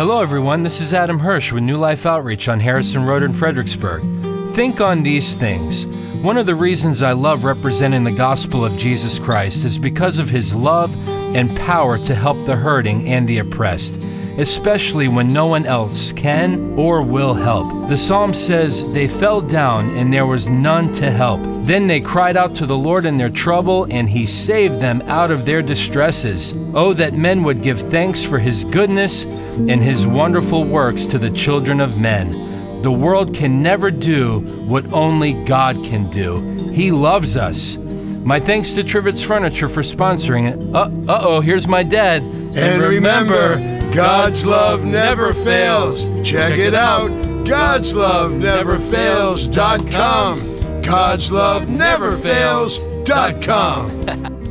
Hello everyone, this is Adam Hirsch with New Life Outreach on Harrison Road in Fredericksburg. Think on these things. One of the reasons I love representing the gospel of Jesus Christ is because of his love and power to help the hurting and the oppressed, especially when no one else can or will help. The psalm says, "They fell down and there was none to help. Then they cried out to the Lord in their trouble, and he saved them out of their distresses. Oh, that men would give thanks for his goodness and his wonderful works to the children of men. The world can never do what only God can do. He loves us." My thanks to Trivets Furniture for sponsoring it. Here's my dad. And remember, God's love never fails. Check it out, God'sLoveNeverFails.com. God'sLoveNeverFails.com.